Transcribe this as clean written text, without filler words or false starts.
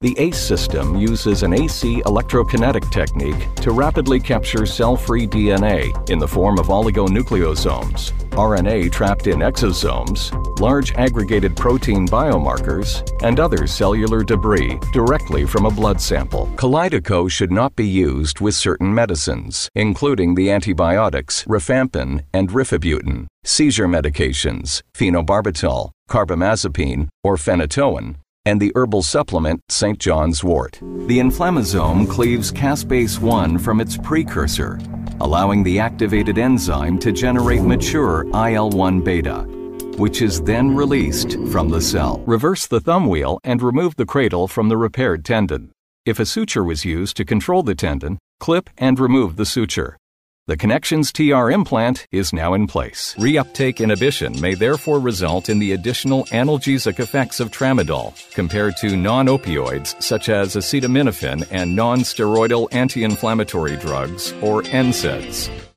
The ACE system uses an AC electrokinetic technique to rapidly capture cell-free DNA in the form of oligonucleosomes, RNA trapped in exosomes, large aggregated protein biomarkers, and other cellular debris directly from a blood sample. Kalydeco should not be used with certain medicines, including the antibiotics rifampin and rifabutin, seizure medications, phenobarbital, carbamazepine, or phenytoin, and the herbal supplement St. John's wort. The inflammasome cleaves caspase-1 from its precursor, allowing the activated enzyme to generate mature IL-1 beta, which is then released from the cell. Reverse the thumb wheel and remove the cradle from the repaired tendon. If a suture was used to control the tendon, clip and remove the suture. The Connections TR implant is now in place. Reuptake inhibition may therefore result in the additional analgesic effects of tramadol compared to non-opioids such as acetaminophen and non-steroidal anti-inflammatory drugs, or NSAIDs.